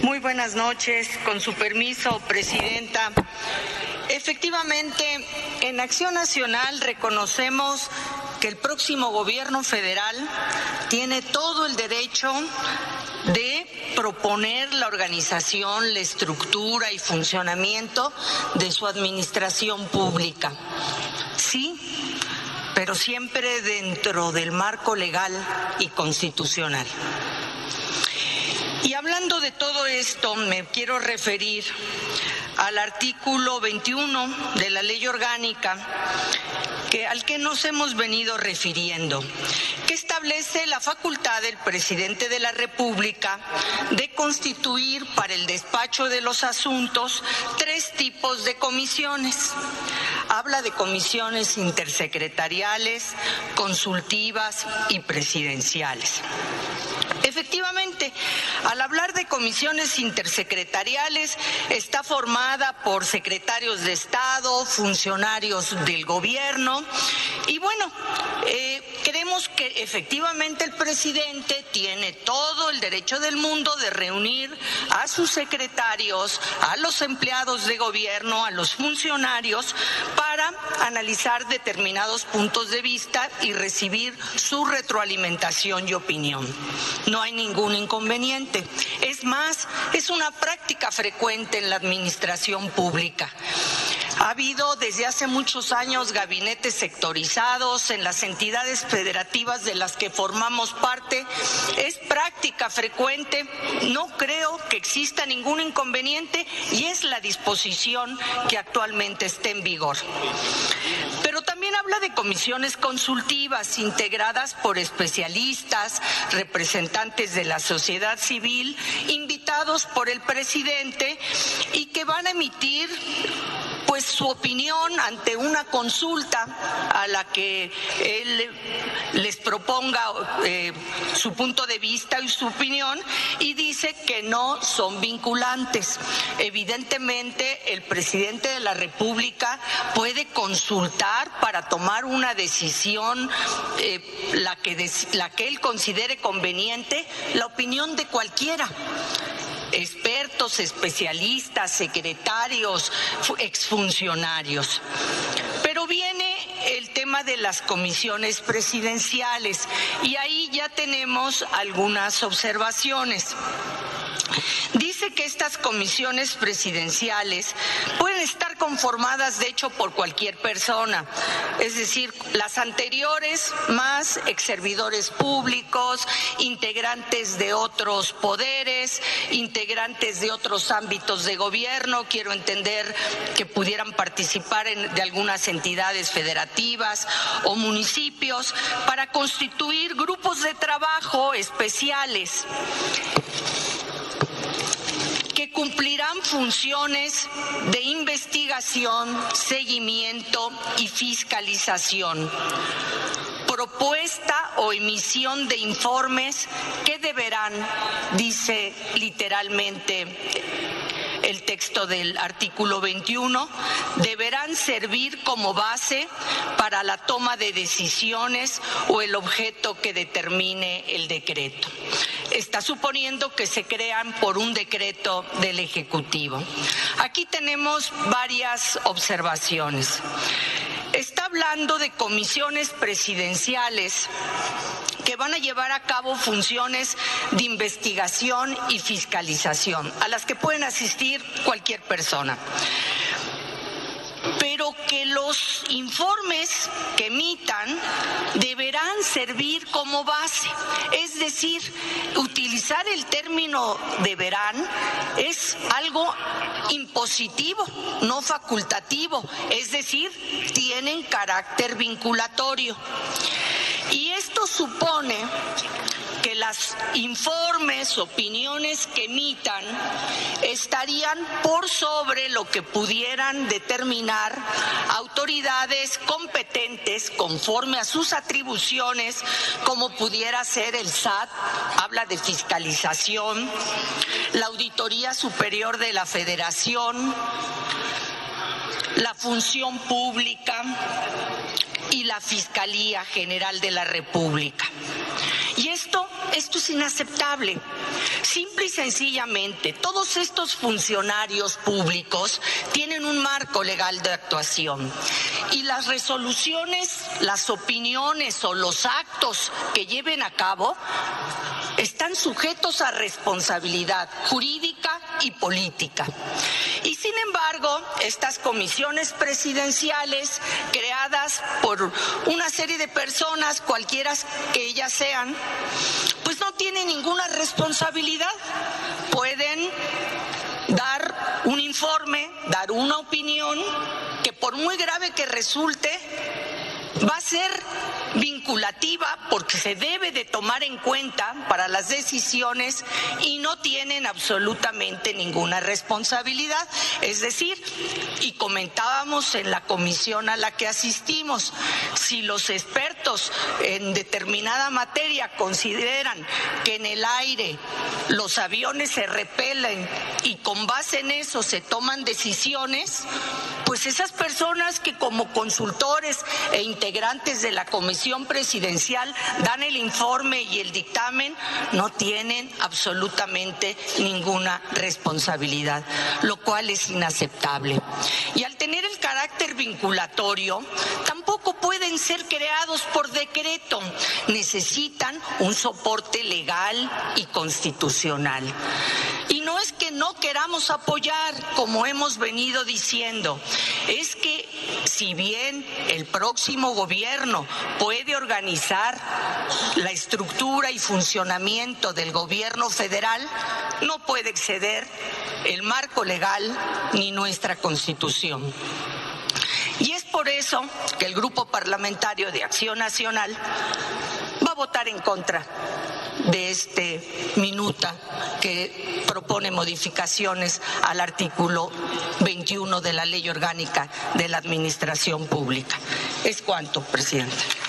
Muy buenas noches. Con su permiso, Presidenta. Efectivamente, en Acción Nacional reconocemos que el próximo gobierno federal tiene todo el derecho de proponer la organización, la estructura y funcionamiento de su administración pública. Sí, pero siempre dentro del marco legal y constitucional. Y hablando de todo esto, me quiero referir al artículo 21 de la Ley Orgánica, al que nos hemos venido refiriendo, que establece la facultad del presidente de la República de constituir para el despacho de los asuntos 3 tipos de comisiones. Habla de comisiones intersecretariales, consultivas y presidenciales. Efectivamente, al hablar de comisiones intersecretariales, está formada por secretarios de Estado, funcionarios del gobierno, y bueno, creemos que efectivamente el presidente tiene todo el derecho del mundo de reunir a sus secretarios, a los empleados de gobierno, a los funcionarios, para analizar determinados puntos de vista y recibir su retroalimentación y opinión. No hay ningún inconveniente. Es más, es una práctica frecuente en la administración pública. Ha habido desde hace muchos años gabinetes sectorizados en las entidades federativas de las que formamos parte. Es práctica frecuente, no creo que exista ningún inconveniente y es la disposición que actualmente está en vigor. Pero también habla de comisiones consultivas integradas por especialistas, representantes de la sociedad civil, invitados por el presidente y que van a emitir su opinión ante una consulta a la que él les proponga su punto de vista y su opinión, y dice que no son vinculantes. Evidentemente, el presidente de la República puede consultar para tomar una decisión, la que él considere conveniente, la opinión de cualquiera. Expertos, especialistas, secretarios, exfuncionarios. Pero viene el tema de las comisiones presidenciales y ahí ya tenemos algunas observaciones. Dice que estas comisiones presidenciales pueden estar conformadas, de hecho, por cualquier persona, es decir, las anteriores más exservidores públicos, integrantes de otros poderes, integrantes de otros ámbitos de gobierno. Quiero entender que pudieran participar de algunas entidades federativas o municipios para constituir grupos de trabajo especiales que cumplirán funciones de investigación, seguimiento y fiscalización, propuesta o emisión de informes que deberán, dice literalmente el texto del artículo 21, deberán servir como base para la toma de decisiones o el objeto que determine el decreto. Está suponiendo que se crean por un decreto del Ejecutivo. Aquí tenemos varias observaciones. Está hablando de comisiones presidenciales que van a llevar a cabo funciones de investigación y fiscalización, a las que pueden asistir cualquier persona. Pero que los informes que emitan deberán servir como base. Es decir, utilizar el término deberán es algo impositivo, no facultativo. Es decir, tienen carácter vinculatorio. Y esto supone que los informes, opiniones que emitan estarían por sobre lo que pudieran determinar autoridades competentes conforme a sus atribuciones, como pudiera ser el SAT, habla de fiscalización, la Auditoría Superior de la Federación, la Función Pública y la Fiscalía General de la República. Y esto esto es inaceptable. Simple y sencillamente, todos estos funcionarios públicos tienen un marco legal de actuación y las resoluciones, las opiniones o los actos que lleven a cabo están sujetos a responsabilidad jurídica y política. Y sin embargo, estas comisiones presidenciales creadas por una serie de personas, cualquiera que ellas sean, pues no tienen ninguna responsabilidad. Pueden dar un informe, dar una opinión que por muy grave que resulte, va a ser vinculativa porque se debe de tomar en cuenta para las decisiones y no tienen absolutamente ninguna responsabilidad. Es decir, y comentábamos en la comisión a la que asistimos, si los expertos en determinada materia consideran que en el aire los aviones se repelen y con base en eso se toman decisiones, pues esas personas que como consultores e integrantes de la comisión presidencial dan el informe y el dictamen no tienen absolutamente ninguna responsabilidad, lo cual es inaceptable. Y al tener el carácter vinculatorio, tampoco pueden ser creados por decreto, necesitan un soporte legal y constitucional. Y no es que no queramos apoyar, como hemos venido diciendo, es que si bien el próximo gobierno puede organizar la estructura y funcionamiento del gobierno federal, no puede exceder el marco legal ni nuestra Constitución. Y es por eso que el Grupo Parlamentario de Acción Nacional va a votar en contra de este minuta que propone modificaciones al artículo 21 de la Ley Orgánica de la Administración Pública. Es cuanto, presidente.